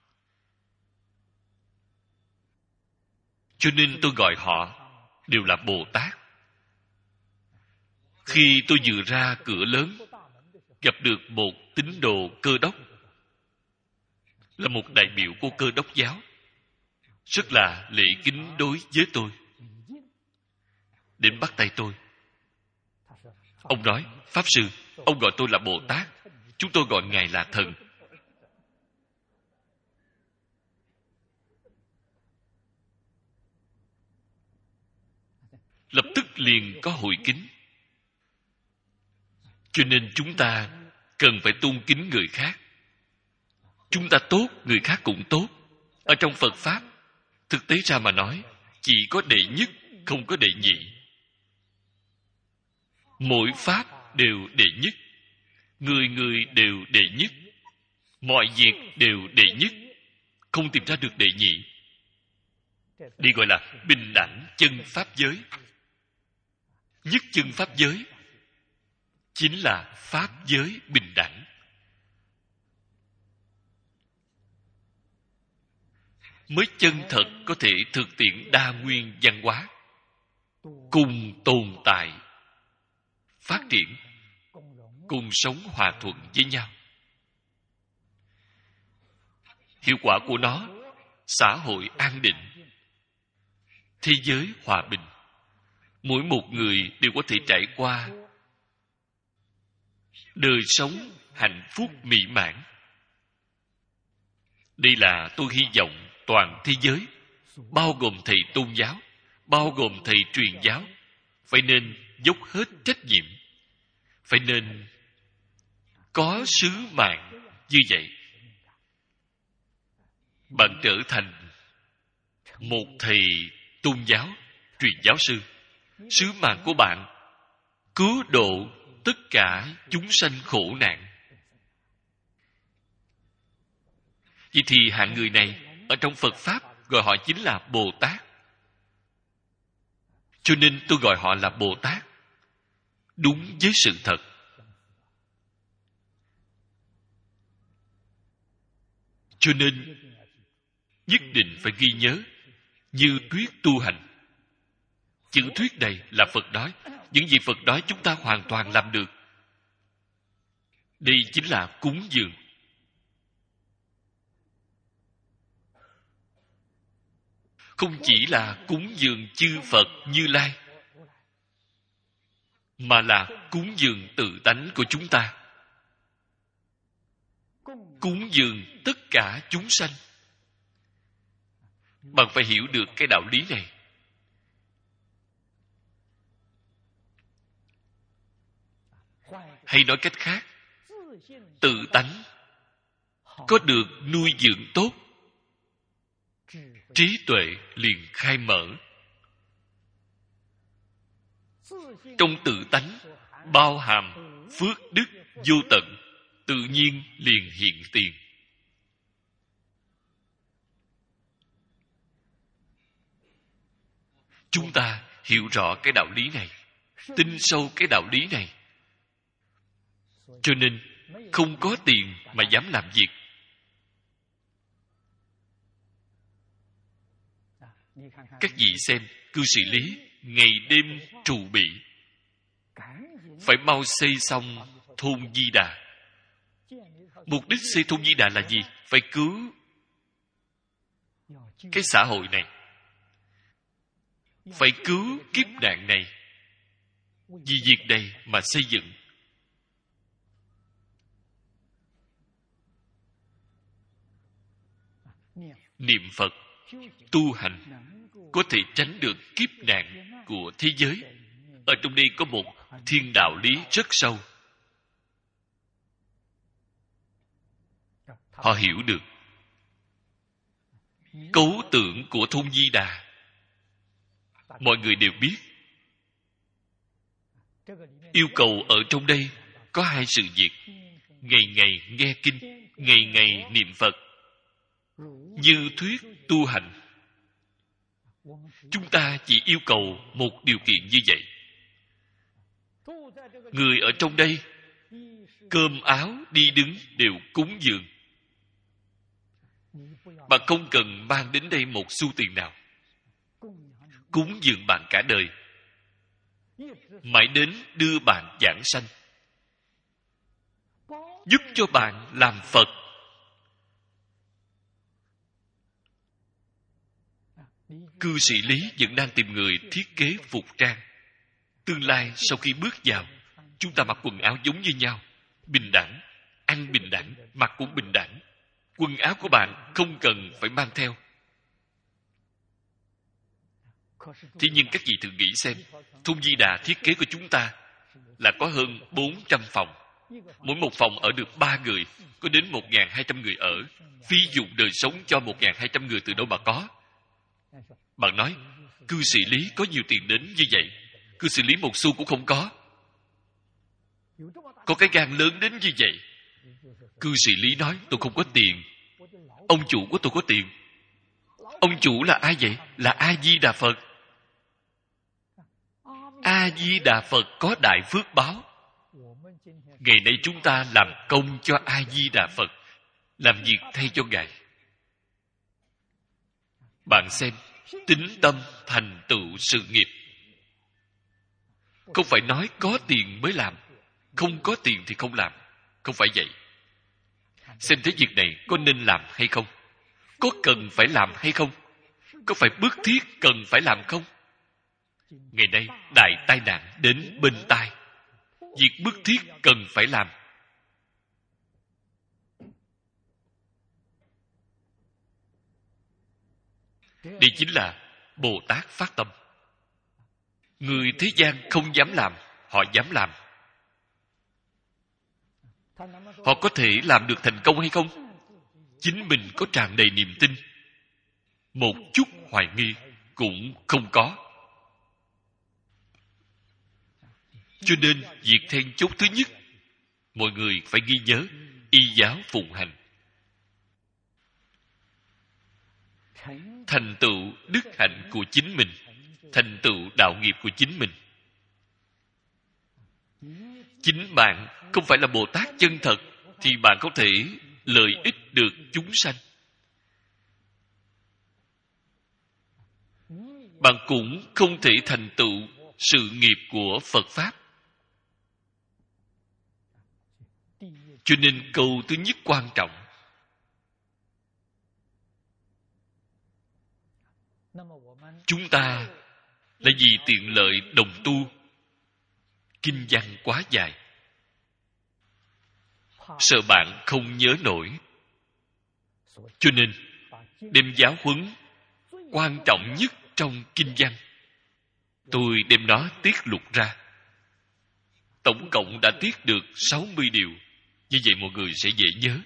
Cho nên tôi gọi họ đều là Bồ Tát. Khi tôi vừa ra cửa lớn, gặp được một tín đồ Cơ Đốc, là một đại biểu của Cơ Đốc giáo, rất là lễ kính đối với tôi. Đến bắt tay tôi. Ông nói, Pháp Sư, ông gọi tôi là Bồ Tát, chúng tôi gọi Ngài là Thần. Lập tức liền có hội kính. Cho nên chúng ta cần phải tôn kính người khác. Chúng ta tốt, người khác cũng tốt. Ở trong Phật Pháp, thực tế ra mà nói, chỉ có đệ nhất, không có đệ nhị. Mỗi Pháp đều đệ nhất. Người người đều đệ nhất. Mọi việc đều đệ nhất. Không tìm ra được đệ nhị. Đây gọi là bình đẳng chân Pháp giới. Nhất chân Pháp giới chính là Pháp giới bình đẳng. Mới chân thật có thể thực tiễn đa nguyên văn hóa, cùng tồn tại, phát triển, cùng sống hòa thuận với nhau. Hiệu quả của nó, xã hội an định, thế giới hòa bình. Mỗi một người đều có thể trải qua đời sống hạnh phúc mỹ mãn. Đây là tôi hy vọng toàn thế giới, bao gồm thầy tôn giáo, bao gồm thầy truyền giáo, phải nên dốc hết trách nhiệm, phải nên có sứ mạng như vậy. Bạn trở thành một thầy tôn giáo, truyền giáo sư. Sứ mạng của bạn cứu độ tất cả chúng sanh khổ nạn. Vậy thì hạng người này ở trong Phật Pháp gọi họ chính là Bồ Tát. Cho nên tôi gọi họ là Bồ Tát, đúng với sự thật. Cho nên nhất định phải ghi nhớ như thuyết tu hành. Chữ thuyết này là Phật nói. Những gì Phật nói chúng ta hoàn toàn làm được. Đây chính là cúng dường. Không chỉ là cúng dường chư Phật Như Lai, mà là cúng dường tự tánh của chúng ta, cúng dường tất cả chúng sanh. Bạn phải hiểu được cái đạo lý này. Hay nói cách khác, tự tánh có được nuôi dưỡng tốt, trí tuệ liền khai mở. Trong tự tánh bao hàm phước đức vô tận, tự nhiên liền hiện tiền. Chúng ta hiểu rõ cái đạo lý này, tin sâu cái đạo lý này, cho nên không có tiền mà dám làm việc. Các vị xem, cư sĩ Lý ngày đêm trù bị, phải mau xây xong thôn Di Đà. Mục đích xây thôn Di Đà là gì? Phải cứu cái xã hội này, phải cứu kiếp nạn này. Vì việc này mà xây dựng. Niệm Phật, tu hành có thể tránh được kiếp nạn của thế giới. Ở trong đây có một thiên đạo lý rất sâu. Họ hiểu được cấu tưởng của thôn Di Đà. Mọi người đều biết. Yêu cầu ở trong đây có hai sự việc: ngày ngày nghe kinh, ngày ngày niệm Phật, như thuyết tu hành. Chúng ta chỉ yêu cầu một điều kiện như vậy. Người ở trong đây cơm áo đi đứng đều cúng dường. Bạn không cần mang đến đây một xu tiền nào. Cúng dường bạn cả đời, mãi đến đưa bạn giảng sanh, giúp cho bạn làm Phật. Cư sĩ Lý vẫn đang tìm người thiết kế phục trang. Tương lai sau khi bước vào, chúng ta mặc quần áo giống như nhau, bình đẳng, ăn bình đẳng, mặc cũng bình đẳng. Quần áo của bạn không cần phải mang theo. Thế nhưng các vị thử nghĩ xem, thôn Di Đà thiết kế của chúng ta là có hơn bốn trăm phòng. Mỗi một phòng ở được ba người, có đến một nghìn hai trăm người ở. Phi dụng đời sống cho một nghìn hai trăm người từ đâu mà có. Bạn nói, cư sĩ Lý có nhiều tiền đến như vậy, cư sĩ Lý một xu cũng không có. Có cái gan lớn đến như vậy. Cư sĩ Lý nói, tôi không có tiền. Ông chủ của tôi có tiền. Ông chủ là ai vậy? Là A-di-đà Phật. A-di-đà Phật có đại phước báo. Ngày nay chúng ta làm công cho A-di-đà Phật, làm việc thay cho Ngài. Bạn xem, tín tâm thành tựu sự nghiệp. Không phải nói có tiền mới làm, không có tiền thì không làm. Không phải vậy. Xem thế việc này có nên làm hay không, có cần phải làm hay không. có phải bức thiết cần phải làm không? Ngày nay đại tai nạn đến bên tai, việc bức thiết cần phải làm. Đây chính là Bồ Tát phát tâm. Người thế gian không dám làm, họ dám làm. Họ có thể làm được thành công hay không? Chính mình có tràn đầy niềm tin, một chút hoài nghi cũng không có. Cho nên việc then chốt thứ nhất, mọi người phải ghi nhớ y giáo phụng hành. Thành tựu đức hạnh của chính mình, thành tựu đạo nghiệp của chính mình. Chính bạn không phải là Bồ Tát chân thật thì bạn có thể lợi ích được chúng sanh. Bạn cũng không thể thành tựu sự nghiệp của Phật Pháp. Cho nên câu thứ nhất quan trọng. Chúng ta là vì tiện lợi đồng tu, kinh văn quá dài, sợ bạn không nhớ nổi, cho nên đem giáo huấn quan trọng nhất trong kinh văn, tôi đem nó tiết lục ra. Tổng cộng đã tiết được sáu mươi điều. Như vậy mọi người sẽ dễ nhớ.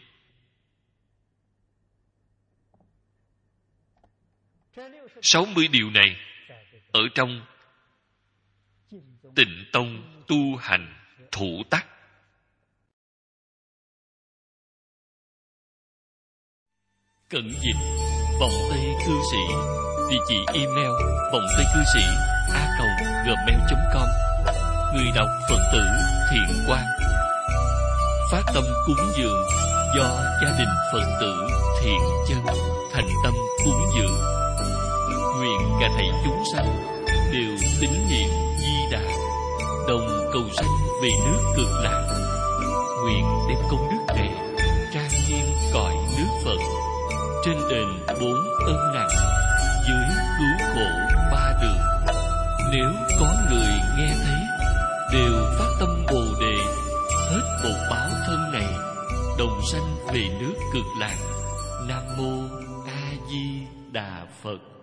sáu mươi điều này ở trong Tịnh Tông tu hành thủ tắc. Cẩn dịch vọng tây cư sĩ, địa chỉ email vọng tây cư sĩ a còng gmail chấm com. Người đọc Phật tử Thiện Quang. Phát tâm cúng dường do gia đình Phật tử Thiện Chân thành tâm cúng dường. Nguyện cả thảy chúng sanh đều tín niệm Di Đà, đồng cầu sanh về nước Cực Lạc. Nguyện đem công đức này trang nghiêm cõi nước Phật, trên đền bốn ân nặng, dưới cứu khổ ba đường. Nếu có người nghe thấy đều phát tâm Bồ Đề, hết bột báo thân này, đồng sanh về nước Cực Lạc. Nam mô A Di Đà Phật.